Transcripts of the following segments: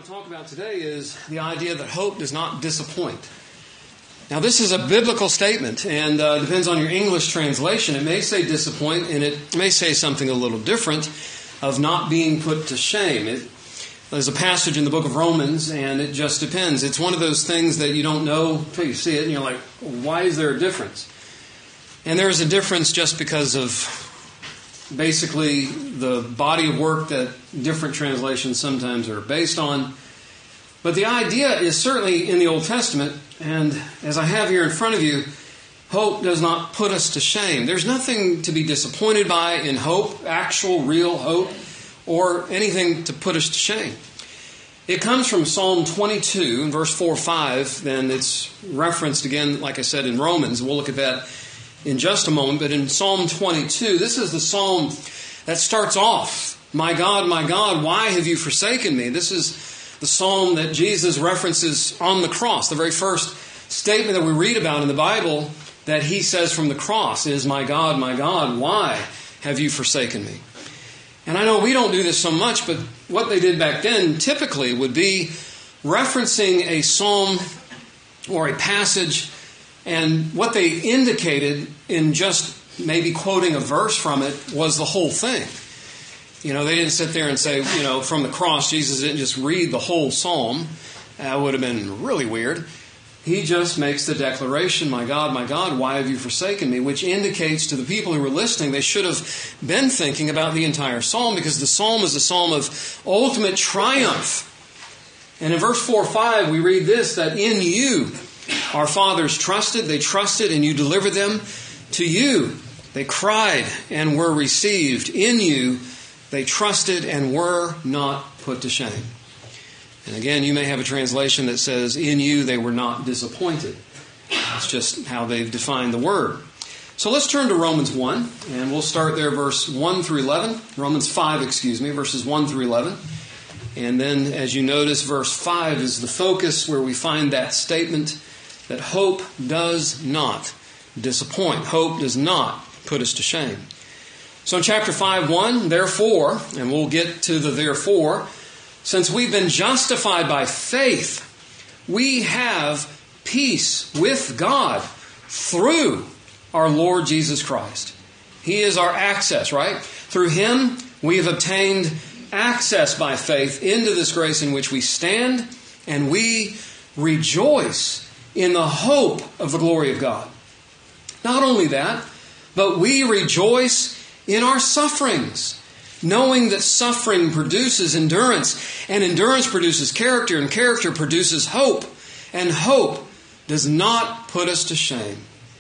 want to talk about today is the idea that hope does not disappoint. Now, this is a biblical statement, and depends on your English translation. It may say disappoint, and it may say something a little different, of not being put to shame. There's a passage in the book of Romans, and it just depends. It's one of those things that you don't know until you see it, and you're like, why is there a difference? And there is a difference just because of basically the body of work that different translations sometimes are based on. But the idea is certainly in the Old Testament, and as I have here in front of you, hope does not put us to shame. There's nothing to be disappointed by in hope, actual, real hope, or anything to put us to shame. It comes from Psalm 22, verse 4-5, then it's referenced again, like I said, in Romans. We'll look at that in just a moment. But in Psalm 22, this is the psalm that starts off, my God, why have you forsaken me? This is the psalm that Jesus references on the cross. The very first statement that we read about in the Bible that he says from the cross is, my God, why have you forsaken me? And I know we don't do this so much, but what they did back then typically would be referencing a psalm or a passage, and what they indicated in just maybe quoting a verse from it was the whole thing. You know, they didn't sit there and say, from the cross, Jesus didn't just read the whole psalm. That would have been really weird. He just makes the declaration, my God, why have you forsaken me? Which indicates to the people who were listening, they should have been thinking about the entire psalm, because the psalm is a psalm of ultimate triumph. And in verse 4-5, we read this, that in you our fathers trusted, they trusted, and you delivered them. To you they cried and were received. In you they trusted and were not put to shame. And again, you may have a translation that says, in you they were not disappointed. That's just how they've defined the word. So let's turn to Romans 1, and we'll start there, verse 1 through 11. Romans 5, verses 1 through 11. And then, as you notice, verse 5 is the focus where we find that statement that hope does not disappoint. Hope does not put us to shame. So in chapter 5:1, therefore, and we'll get to the therefore, since we've been justified by faith, we have peace with God through our Lord Jesus Christ. He is our access, right? Through Him, we have obtained access by faith into this grace in which we stand, and we rejoice in the hope of the glory of God. Not only that, but we rejoice in our sufferings, knowing that suffering produces endurance, and endurance produces character, and character produces hope, and hope does not put us to shame,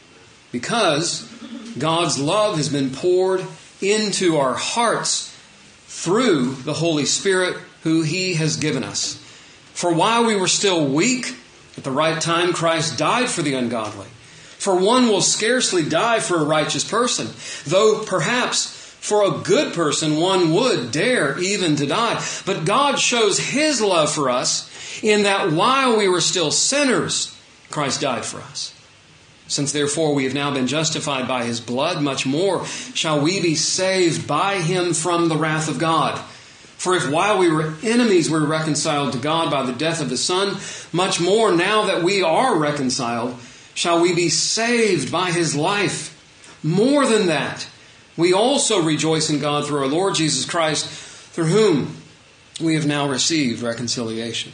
because God's love has been poured into our hearts through the Holy Spirit who He has given us. For while we were still weak, at the right time Christ died for the ungodly. For one will scarcely die for a righteous person, though perhaps for a good person one would dare even to die. But God shows His love for us in that while we were still sinners, Christ died for us. Since therefore we have now been justified by His blood, much more shall we be saved by Him from the wrath of God. For if while we were enemies we were reconciled to God by the death of His Son, much more now that we are reconciled shall we be saved by His life. More than that, we also rejoice in God through our Lord Jesus Christ, through whom we have now received reconciliation.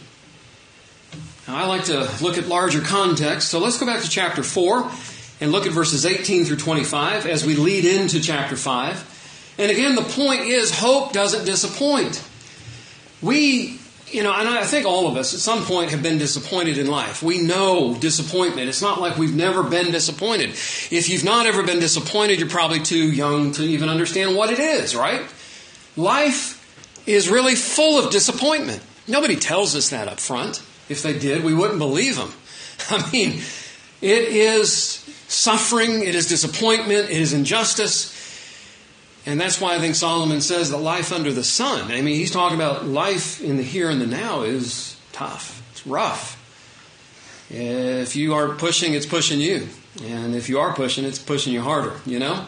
Now, I like to look at larger context, so let's go back to chapter 4 and look at verses 18 through 25 as we lead into chapter 5. And again, the point is, hope doesn't disappoint. And I think all of us at some point have been disappointed in life. We know disappointment. It's not like we've never been disappointed. If you've not ever been disappointed, you're probably too young to even understand what it is, right? Life is really full of disappointment. Nobody tells us that up front. If they did, we wouldn't believe them. I mean, it is suffering, it is disappointment, it is injustice. And that's why I think Solomon says that life under the sun, he's talking about life in the here and the now, is tough. It's rough. If you are pushing, it's pushing you. And if you are pushing, it's pushing you harder,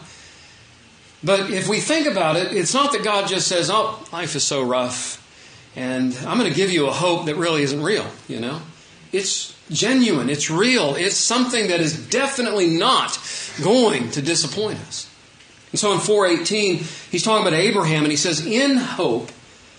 But if we think about it, it's not that God just says, oh, life is so rough. And I'm going to give you a hope that really isn't real, you know. It's genuine. It's real. It's something that is definitely not going to disappoint us. And so in 4:18, he's talking about Abraham, and he says, in hope,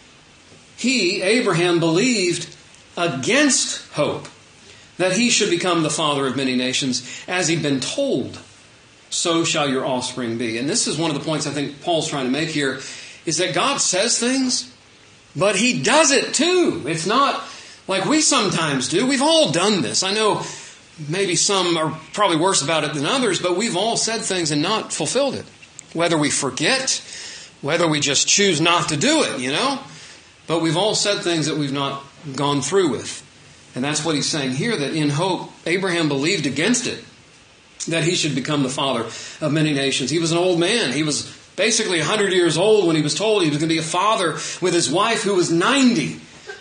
he, Abraham, believed against hope that he should become the father of many nations, as he'd been told, so shall your offspring be. And this is one of the points I think Paul's trying to make here, is that God says things, but he does it too. It's not like we sometimes do. We've all done this. I know maybe some are probably worse about it than others, but we've all said things and not fulfilled it. Whether we forget, whether we just choose not to do it, you know. But we've all said things that we've not gone through with. And that's what he's saying here, that in hope, Abraham believed against it, that he should become the father of many nations. He was an old man. He was basically 100 years old when he was told he was going to be a father with his wife who was 90.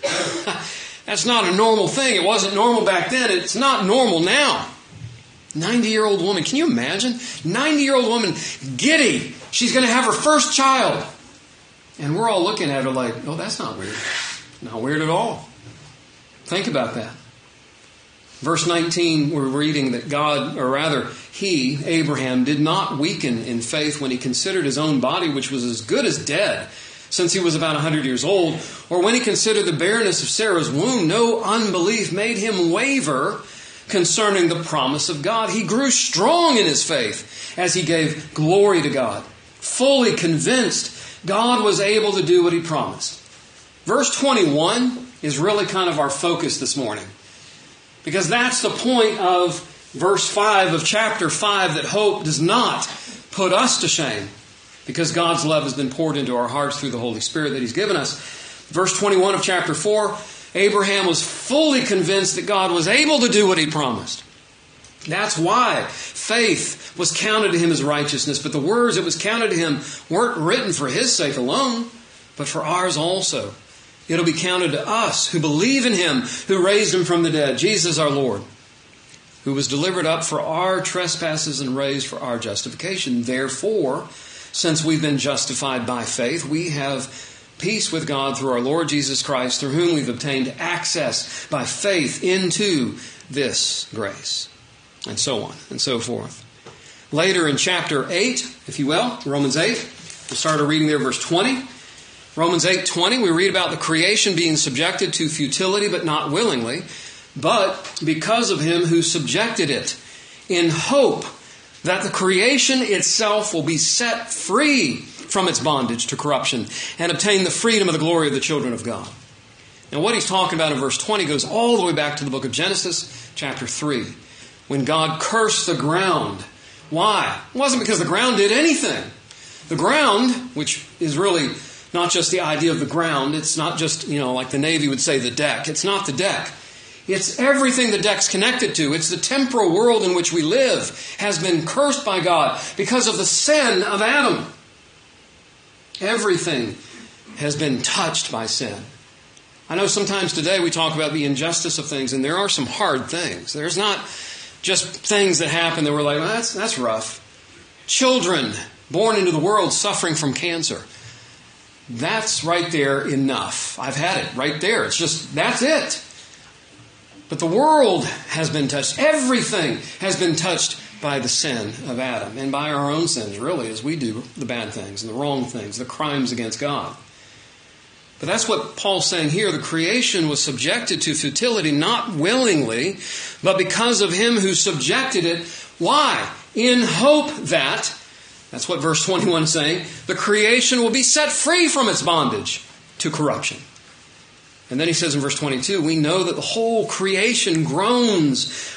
That's not a normal thing. It wasn't normal back then. It's not normal now. 90-year-old woman. Can you imagine? 90-year-old woman, giddy. She's going to have her first child. And we're all looking at her like, oh, that's not weird. Not weird at all. Think about that. Verse 19, we're reading that God, or rather, he, Abraham, did not weaken in faith when he considered his own body, which was as good as dead, since he was about 100 years old, or when he considered the barrenness of Sarah's womb. No unbelief made him waver concerning the promise of God. He grew strong in his faith as he gave glory to God, fully convinced God was able to do what he promised. Verse 21 is really kind of our focus this morning, because that's the point of verse 5 of chapter 5, that hope does not put us to shame, because God's love has been poured into our hearts through the Holy Spirit that he's given us. Verse 21 of chapter 4, Abraham was fully convinced that God was able to do what he promised. That's why faith was counted to him as righteousness. But the words that was counted to him weren't written for his sake alone, but for ours also. It'll be counted to us who believe in him who raised him from the dead, Jesus our Lord, who was delivered up for our trespasses and raised for our justification. Therefore, since we've been justified by faith, we have peace with God through our Lord Jesus Christ, through whom we've obtained access by faith into this grace. And so on and so forth. Later in chapter 8, if you will, Romans 8, we'll start our reading there, verse 20. Romans 8:20, we read about the creation being subjected to futility, but not willingly, but because of him who subjected it, in hope that the creation itself will be set free from its bondage to corruption and obtain the freedom of the glory of the children of God. Now what he's talking about in verse 20 goes all the way back to the book of Genesis, chapter 3, when God cursed the ground. Why? It wasn't because the ground did anything. The ground, which is really not just the idea of the ground, it's not just, like the Navy would say, the deck. It's not the deck. It's everything the deck's connected to. It's the temporal world in which we live has been cursed by God because of the sin of Adam. Everything has been touched by sin. I know sometimes today we talk about the injustice of things, and there are some hard things. There's not just things that happen that we're like, well, that's rough. Children born into the world suffering from cancer. That's right there enough. I've had it right there. It's just, that's it. But the world has been touched. Everything has been touched by the sin of Adam and by our own sins, really, as we do the bad things and the wrong things, the crimes against God. But that's what Paul's saying here. The creation was subjected to futility, not willingly, but because of him who subjected it. Why? In hope that, that's what verse 21 is saying, the creation will be set free from its bondage to corruption. And then he says in verse 22, we know that the whole creation groans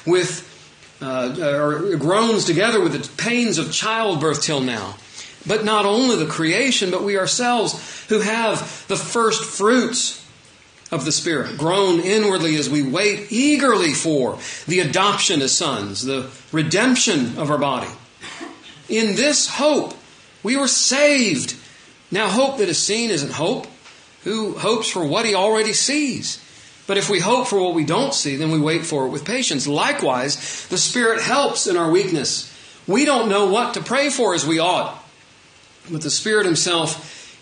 groans together with the pains of childbirth till now. But not only the creation, but we ourselves who have the first fruits of the Spirit groan inwardly as we wait eagerly for the adoption as sons, the redemption of our body. In this hope, we were saved. Now, hope that is seen isn't hope. Who hopes for what he already sees? But if we hope for what we don't see, then we wait for it with patience. Likewise, the Spirit helps in our weakness. We don't know what to pray for as we ought, but the Spirit himself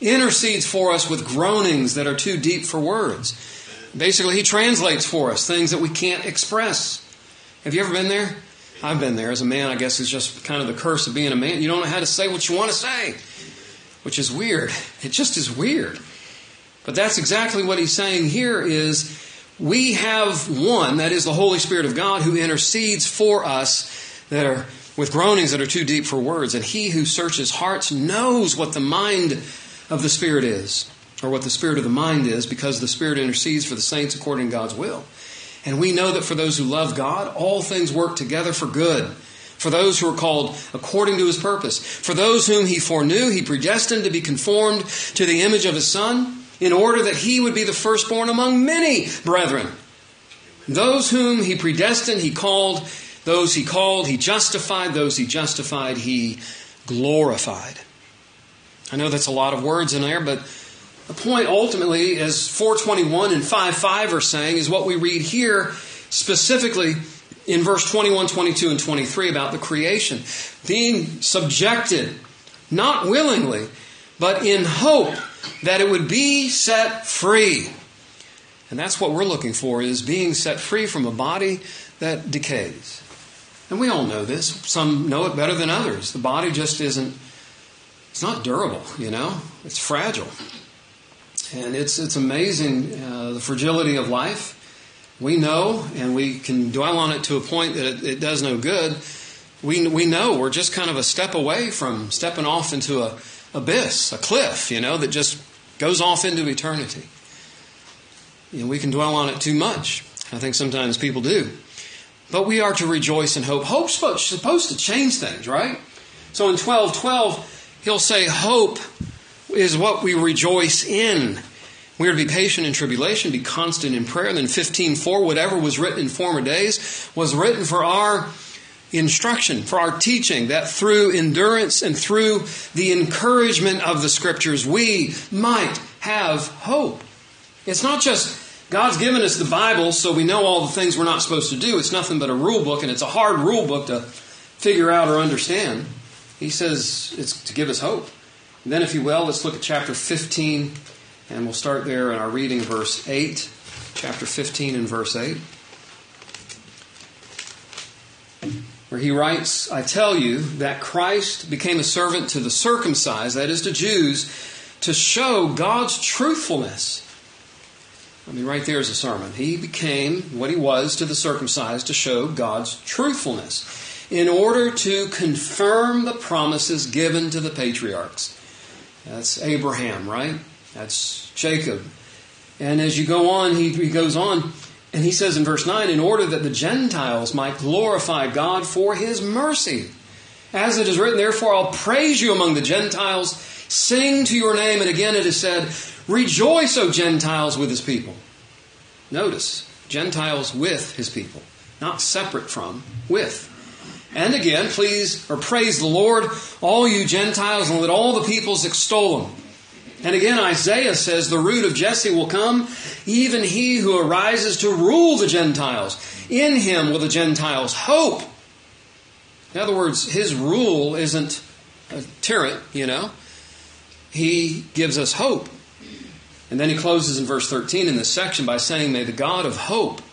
intercedes for us with groanings that are too deep for words. Basically, He translates for us things that we can't express. Have you ever been there? I've been there. As a man, I guess it's just kind of the curse of being a man. You don't know how to say what you want to say, which is weird. It just is weird. But that's exactly what He's saying here is we have one, that is the Holy Spirit of God, who intercedes for us that are with groanings that are too deep for words. And He who searches hearts knows what the mind of the Spirit is, or what the Spirit of the mind is, because the Spirit intercedes for the saints according to God's will. And we know that for those who love God, all things work together for good. For those who are called according to His purpose. For those whom He foreknew, He predestined to be conformed to the image of His Son, in order that He would be the firstborn among many brethren. Those whom He predestined, He called. Those He called, He justified. Those He justified, He glorified. I know that's a lot of words in there, but the point ultimately, as 4:21 and 5:5 are saying, is what we read here specifically in verse 21, 22, and 23 about the creation. Being subjected, not willingly, but in hope that it would be set free. And that's what we're looking for, is being set free from a body that decays. And we all know this. Some know it better than others. The body just isn't, it's not durable, It's fragile. And it's amazing, the fragility of life. We know, and we can dwell on it to a point that it does no good. We know we're just kind of a step away from stepping off into an abyss, a cliff, that just goes off into eternity. We can dwell on it too much. I think sometimes people do. But we are to rejoice in hope. Hope's supposed to change things, right? So in 12:12, he'll say hope is what we rejoice in. We are to be patient in tribulation, be constant in prayer. And then 15:4, whatever was written in former days was written for our instruction, for our teaching, that through endurance and through the encouragement of the Scriptures, we might have hope. It's not just God's given us the Bible so we know all the things we're not supposed to do. It's nothing but a rule book, and it's a hard rule book to figure out or understand. He says it's to give us hope. And then, if you will, let's look at chapter 15, and we'll start there in our reading, verse 8. Chapter 15 and verse 8. Where he writes, I tell you that Christ became a servant to the circumcised, that is to Jews, to show God's truthfulness. Right there is a sermon. He became what he was to the circumcised to show God's truthfulness in order to confirm the promises given to the patriarchs. That's Abraham, right? That's Jacob. And as you go on, he goes on, and he says in verse 9, in order that the Gentiles might glorify God for His mercy. As it is written, therefore I'll praise you among the Gentiles, sing to your name. And again it is said, rejoice, O Gentiles, with His people. Notice, Gentiles with His people. Not separate from, with. And again, praise the Lord, all you Gentiles, and let all the peoples extol Him. And again, Isaiah says, the root of Jesse will come, even he who arises to rule the Gentiles. In Him will the Gentiles hope. In other words, His rule isn't a tyrant, He gives us hope. And then he closes in verse 13 in this section by saying, may the God of hope,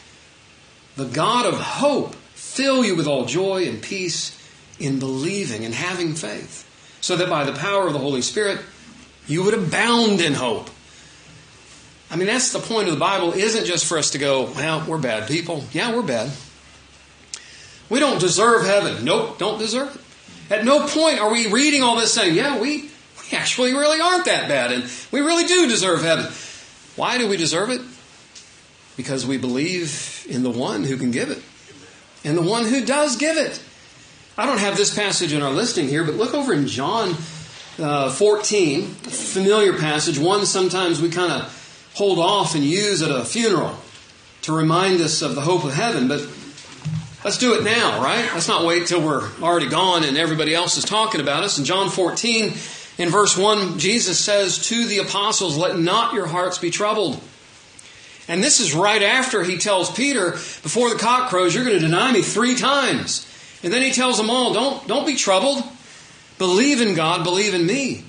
fill you with all joy and peace in believing and having faith, so that by the power of the Holy Spirit you would abound in hope. That's the point of the Bible. Isn't just for us to go, well, we're bad people. Yeah, we're bad. We don't deserve heaven. Nope, don't deserve it. At no point are we reading all this saying, yeah, we actually really aren't that bad, and we really do deserve heaven. Why do we deserve it? Because we believe in the one who can give it, and the one who does give it. I don't have this passage in our listing here, but look over in John 14, familiar passage, one sometimes we kind of hold off and use at a funeral to remind us of the hope of heaven, but let's do it now, right? Let's not wait till we're already gone and everybody else is talking about us. In John 14, in verse 1, Jesus says to the apostles, let not your hearts be troubled. And this is right after he tells Peter, before the cock crows, you're going to deny me 3 times. And then he tells them all, don't be troubled. Believe in God, believe in me.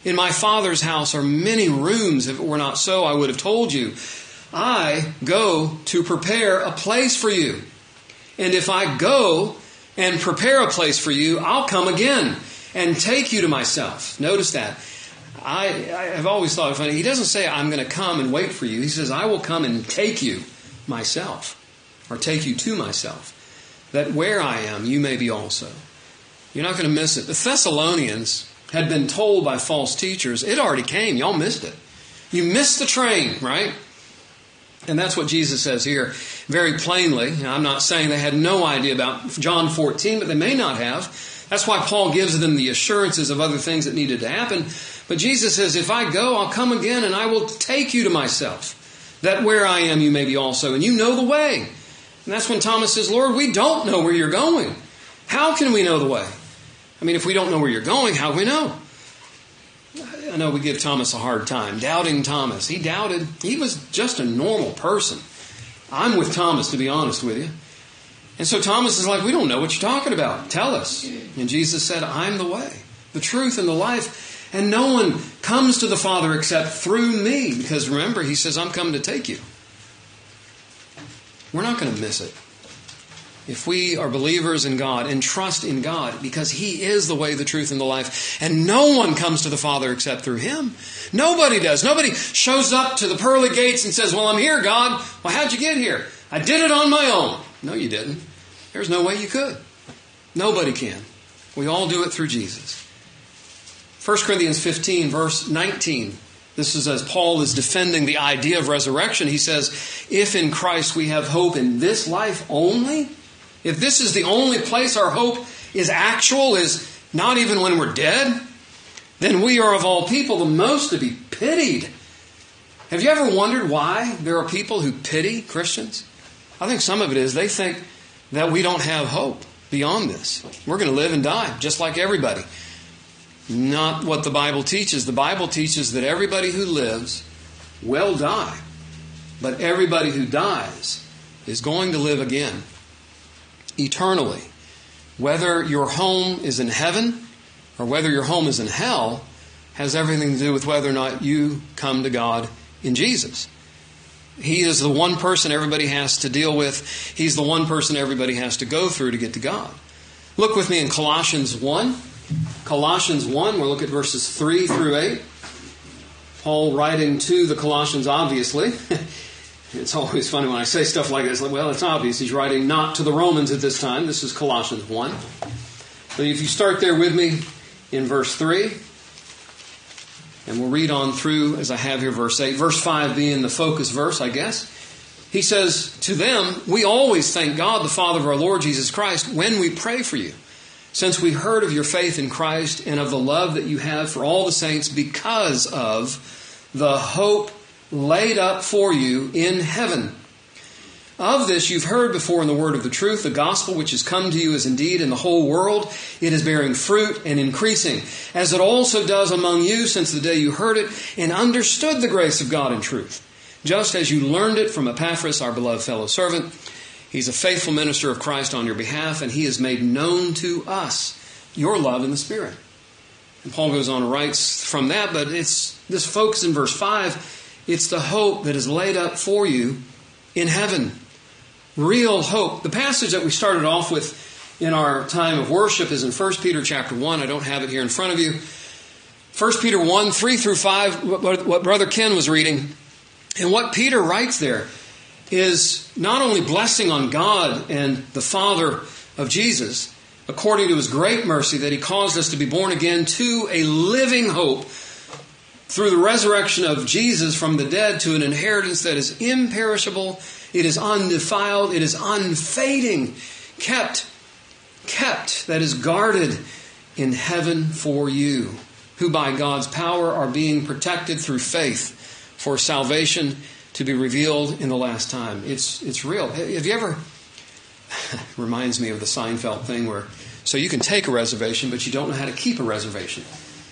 In my Father's house are many rooms. If it were not so, I would have told you. I go to prepare a place for you. And if I go and prepare a place for you, I'll come again and take you to myself. Notice that. I have always thought it funny. He doesn't say, I'm going to come and wait for you. He says, I will come and take you myself, or take you to myself, that where I am, you may be also. You're not going to miss it. The Thessalonians had been told by false teachers, it already came. Y'all missed it. You missed the train, right? And that's what Jesus says here very plainly. Now, I'm not saying they had no idea about John 14, but they may not have. That's why Paul gives them the assurances of other things that needed to happen. But Jesus says, if I go, I'll come again and I will take you to myself, that where I am you may be also. And you know the way. And that's when Thomas says, Lord, we don't know where you're going. How can we know the way? I mean, if we don't know where you're going, how do we know? I know we give Thomas a hard time. Doubting Thomas. He doubted. He was just a normal person. I'm with Thomas, to be honest with you. And so Thomas is like, we don't know what you're talking about. Tell us. And Jesus said, I'm the way, the truth, and the life. And no one comes to the Father except through me. Because remember, he says, I'm coming to take you. We're not going to miss it. If we are believers in God and trust in God, because He is the way, the truth, and the life, and no one comes to the Father except through Him. Nobody does. Nobody shows up to the pearly gates and says, well, I'm here, God. Well, how'd you get here? I did it on my own. No, you didn't. There's no way you could. Nobody can. We all do it through Jesus. 1 Corinthians 15, verse 19. This is as Paul is defending the idea of resurrection. He says, if in Christ we have hope in this life only, if this is the only place our hope is actual, is not even when we're dead, then we are of all people the most to be pitied. Have you ever wondered why there are people who pity Christians? I think some of it is they think that we don't have hope beyond this. We're going to live and die just like everybody. Not what the Bible teaches. The Bible teaches that everybody who lives will die. But everybody who dies is going to live again. Eternally. Whether your home is in heaven or whether your home is in hell has everything to do with whether or not you come to God in Jesus. He is the one person everybody has to deal with. He's the one person everybody has to go through to get to God. Look with me in Colossians 1. Colossians 1, we'll look at verses 3 through 8. Paul writing to the Colossians, obviously. It's always funny when I say stuff like this. Well, it's obvious. He's writing not to the Romans at this time. This is Colossians 1. But if you start there with me in verse 3, and we'll read on through, as I have here, verse 8. Verse 5 being the focus verse, I guess. He says, to them, we always thank God, the Father of our Lord Jesus Christ, when we pray for you, since we heard of your faith in Christ and of the love that you have for all the saints because of the hope laid up for you in heaven. Of this you've heard before in the word of the truth, the gospel which has come to you is indeed in the whole world. It is bearing fruit and increasing, as it also does among you since the day you heard it and understood the grace of God in truth, just as you learned it from Epaphras, our beloved fellow servant. He's a faithful minister of Christ on your behalf, and he has made known to us your love in the Spirit. And Paul goes on and writes from that, but it's this focus in verse 5. It's the hope that is laid up for you in heaven. Real hope. The passage that we started off with in our time of worship is in 1 Peter chapter 1. I don't have it here in front of you. 1 Peter 1, 3 through 5, what Brother Ken was reading. And what Peter writes there is not only blessing on God and the Father of Jesus, according to His great mercy that He caused us to be born again to a living hope through the resurrection of Jesus from the dead to an inheritance that is imperishable, it is undefiled, it is unfading, kept, that is guarded in heaven for you, who by God's power are being protected through faith for salvation to be revealed in the last time. It's real. Have you ever... reminds me of the Seinfeld thing where, so you can take a reservation, but you don't know how to keep a reservation.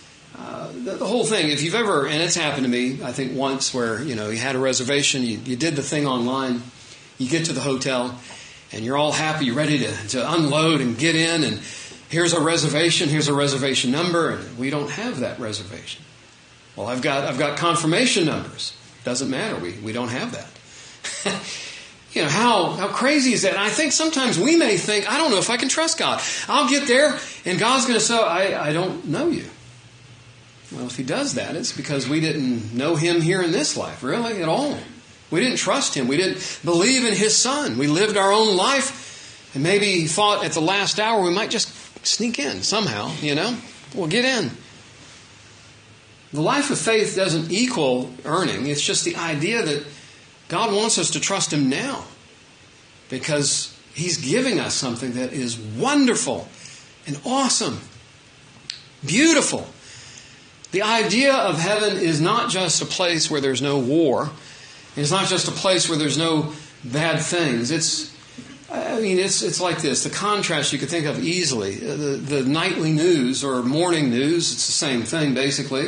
The whole thing, if you've ever, and it's happened to me, I think once, where, you had a reservation, you did the thing online, you get to the hotel, and you're all happy, you're ready to unload and get in, and here's a reservation number, and we don't have that reservation. Well, I've got confirmation numbers. Doesn't matter. We don't have that. How crazy is that? And I think sometimes we may think, I don't know if I can trust God. I'll get there and God's going to say, I don't know you. Well, if he does that, it's because we didn't know him here in this life, really, at all. We didn't trust him. We didn't believe in his son. We lived our own life and maybe thought at the last hour we might just sneak in somehow, We'll get in. The life of faith doesn't equal earning. It's just the idea that God wants us to trust him now because he's giving us something that is wonderful and awesome, beautiful. The idea of heaven is not just a place where there's no war. It's not just a place where there's no bad things. It's like this. The contrast you could think of easily. The nightly news or morning news, it's the same thing basically.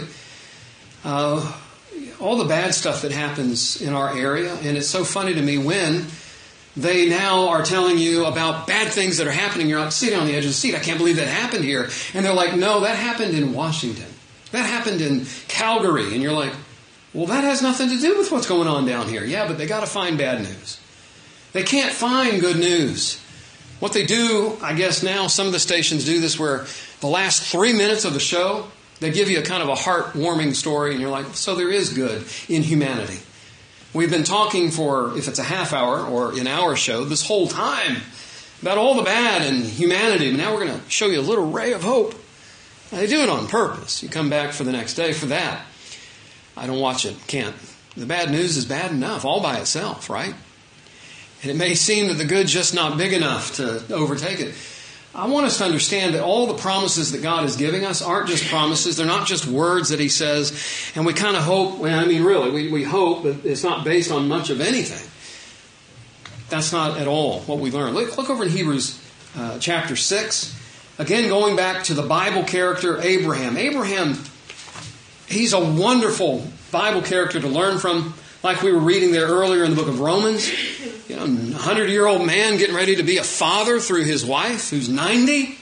All the bad stuff that happens in our area. And it's so funny to me when they now are telling you about bad things that are happening. You're like sitting on the edge of the seat. I can't believe that happened here. And they're like, no, that happened in Washington. That happened in Calgary. And you're like, well, that has nothing to do with what's going on down here. Yeah, but they got to find bad news. They can't find good news. What they do, I guess now, some of the stations do this where the last 3 minutes of the show, they give you a kind of a heartwarming story. And you're like, so there is good in humanity. We've been talking for, if it's a half hour or an hour show, this whole time about all the bad in humanity. But now we're going to show you a little ray of hope. They do it on purpose. You come back for the next day for that. I don't watch it. Can't. The bad news is bad enough all by itself, right? And it may seem that the good's just not big enough to overtake it. I want us to understand that all the promises that God is giving us aren't just promises. They're not just words that he says. And we kind of hope, we hope, but it's not based on much of anything. That's not at all what we learn. Look over in Hebrews chapter 6. Again, going back to the Bible character Abraham. Abraham, he's a wonderful Bible character to learn from. Like we were reading there earlier in the book of Romans. A 100-year-old man getting ready to be a father through his wife who's 90.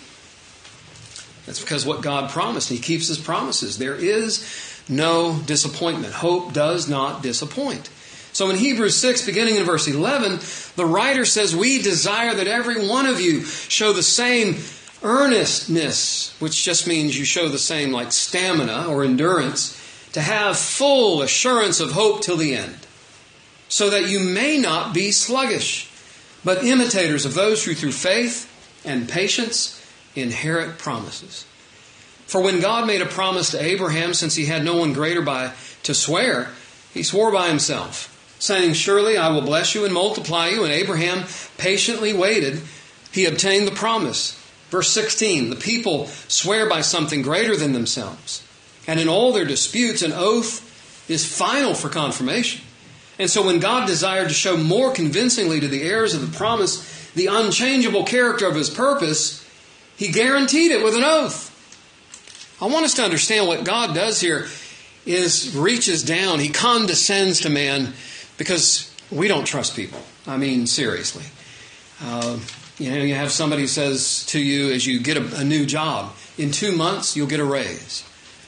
That's because what God promised. He keeps his promises. There is no disappointment. Hope does not disappoint. So in Hebrews 6, beginning in verse 11, the writer says, we desire that every one of you show the same earnestness, which just means you show the same like stamina or endurance, to have full assurance of hope till the end, so that you may not be sluggish, but imitators of those who through faith and patience inherit promises. For when God made a promise to Abraham, since he had no one greater by to swear, he swore by himself, saying, surely I will bless you and multiply you. And Abraham patiently waited. He obtained the promise. Verse 16, the people swear by something greater than themselves. And in all their disputes, an oath is final for confirmation. And so when God desired to show more convincingly to the heirs of the promise the unchangeable character of his purpose, he guaranteed it with an oath. I want us to understand what God does here is reaches down. He condescends to man because we don't trust people. I mean, seriously. You have somebody who says to you as you get a new job, in 2 months you'll get a raise.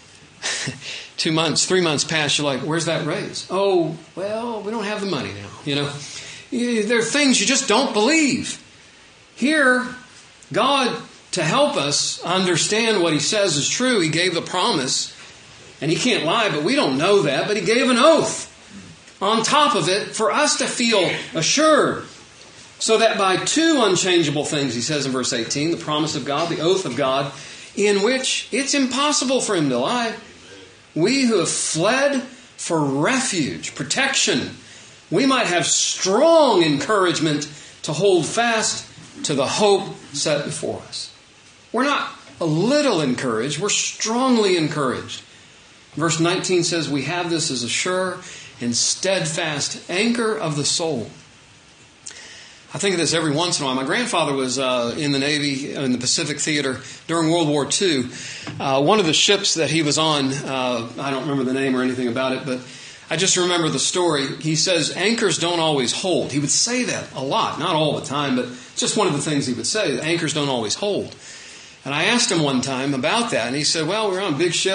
2 months, 3 months pass, you're like, where's that raise? Oh, well, we don't have the money now. There are things you just don't believe. Here, God, to help us understand what he says is true, he gave the promise. And he can't lie, but we don't know that. But he gave an oath on top of it for us to feel assured. So that by two unchangeable things, he says in verse 18, the promise of God, the oath of God, in which it's impossible for him to lie, we who have fled for refuge, protection, we might have strong encouragement to hold fast to the hope set before us. We're not a little encouraged, we're strongly encouraged. Verse 19 says, we have this as a sure and steadfast anchor of the soul. I think of this every once in a while. My grandfather was in the Navy, in the Pacific Theater during World War II. One of the ships that he was on, I don't remember the name or anything about it, but I just remember the story. He says, anchors don't always hold. He would say that a lot, not all the time, but just one of the things he would say, anchors don't always hold. And I asked him one time about that, and he said, well, we're on a big ship,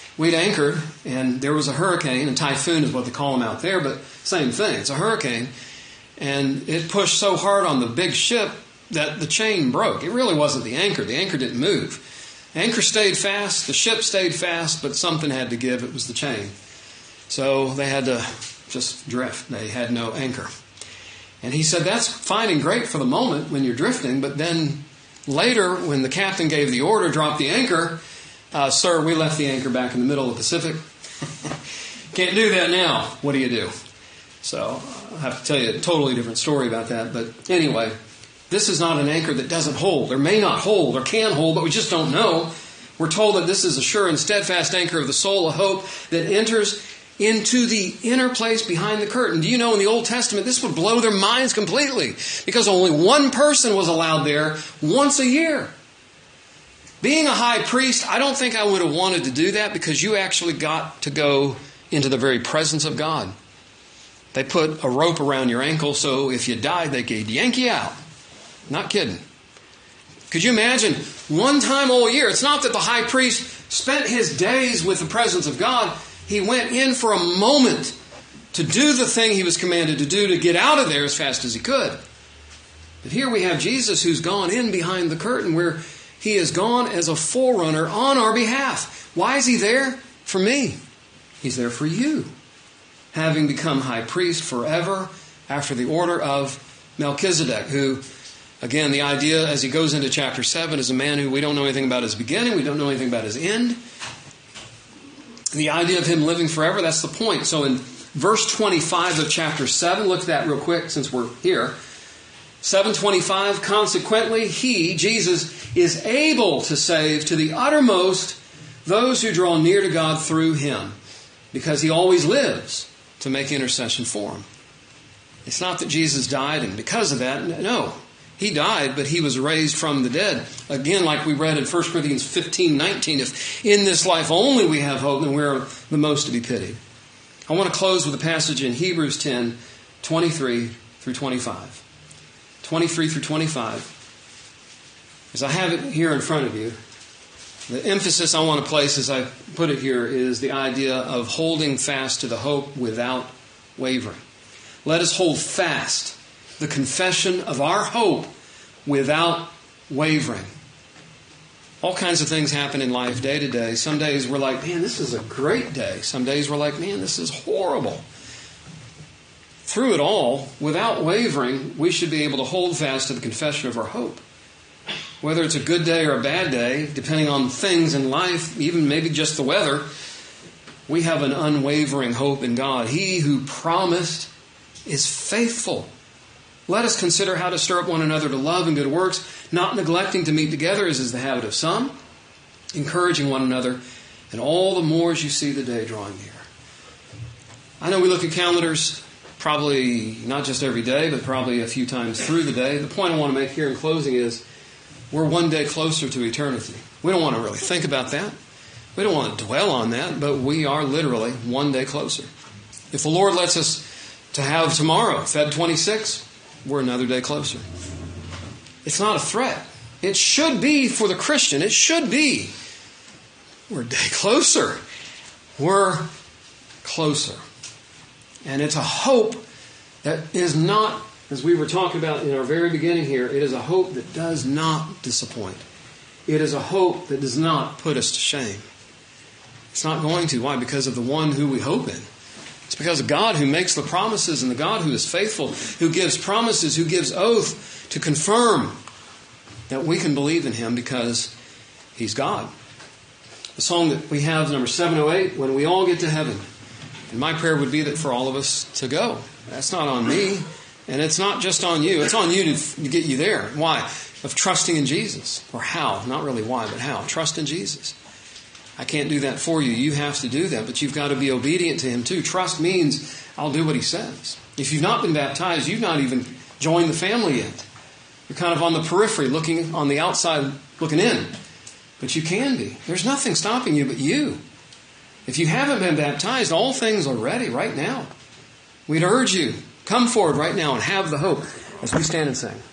we'd anchored, and there was a hurricane, and typhoon is what they call them out there, but same thing. It's a hurricane, and it pushed so hard on the big ship that the chain broke. It really wasn't the anchor. The anchor didn't move. The anchor stayed fast, the ship stayed fast, but something had to give. It was the chain. So they had to just drift. They had no anchor. And he said, that's fine and great for the moment when you're drifting, but then later when the captain gave the order, drop the anchor, sir, we left the anchor back in the middle of the Pacific. Can't do that now. What do you do? So I'll have to tell you a totally different story about that. But anyway, this is not an anchor that doesn't hold, or may not hold, or can hold, but we just don't know. We're told that this is a sure and steadfast anchor of the soul, a hope that enters into the inner place behind the curtain. Do you know in the Old Testament, this would blow their minds completely, because only one person was allowed there once a year. Being a high priest, I don't think I would have wanted to do that, because you actually got to go into the very presence of God. They put a rope around your ankle, so if you died, they could yank you out. Not kidding. Could you imagine one time all year? It's not that the high priest spent his days with the presence of God. He went in for a moment to do the thing he was commanded to do, to get out of there as fast as he could. But here we have Jesus, who's gone in behind the curtain, where he has gone as a forerunner on our behalf. Why is he there? For me. He's there for you. Having become high priest forever after the order of Melchizedek, who, again, the idea as he goes into chapter 7 is a man who we don't know anything about his beginning, we don't know anything about his end. The idea of him living forever, that's the point. So in verse 25 of chapter 7, look at that real quick since we're here. 7:25, consequently, he, Jesus, is able to save to the uttermost those who draw near to God through him, because he always lives to make intercession for them. It's not that Jesus died and because of that, no. He died, but he was raised from the dead. Again, like we read in 1 Corinthians 15:19, if in this life only we have hope, then we're the most to be pitied. I want to close with a passage in Hebrews 10:23 through 25. 23 through 25. As I have it here in front of you, the emphasis I want to place as I put it here is the idea of holding fast to the hope without wavering. Let us hold fast the confession of our hope without wavering. All kinds of things happen in life day to day. Some days we're like, man, this is a great day. Some days we're like, man, this is horrible. Through it all, without wavering, we should be able to hold fast to the confession of our hope. Whether it's a good day or a bad day, depending on things in life, even maybe just the weather, we have an unwavering hope in God. He who promised is faithful. Let us consider how to stir up one another to love and good works, not neglecting to meet together, as is the habit of some, encouraging one another, and all the more as you see the day drawing near. I know we look at calendars probably not just every day, but probably a few times through the day. The point I want to make here in closing is we're one day closer to eternity. We don't want to really think about that. We don't want to dwell on that, but we are literally one day closer. If the Lord lets us to have tomorrow, Feb 26, we're another day closer. It's not a threat. It should be for the Christian. It should be. We're a day closer. We're closer. And it's a hope that is not, as we were talking about in our very beginning here, it is a hope that does not disappoint. It is a hope that does not put us to shame. It's not going to. Why? Because of the one who we hope in. It's because of God who makes the promises and the God who is faithful, who gives promises, who gives oath to confirm that we can believe in him because he's God. The song that we have, number 708, When We All Get to Heaven. And my prayer would be that for all of us to go. That's not on me, and it's not just on you. It's on you to get you there. Why? Of trusting in Jesus. Or how? Not really why, but how. Trust in Jesus. I can't do that for you. You have to do that, but you've got to be obedient to him too. Trust means I'll do what he says. If you've not been baptized, you've not even joined the family yet. You're kind of on the periphery, looking on the outside, looking in. But you can be. There's nothing stopping you but you. If you haven't been baptized, all things are ready right now. We'd urge you, come forward right now and have the hope as we stand and sing.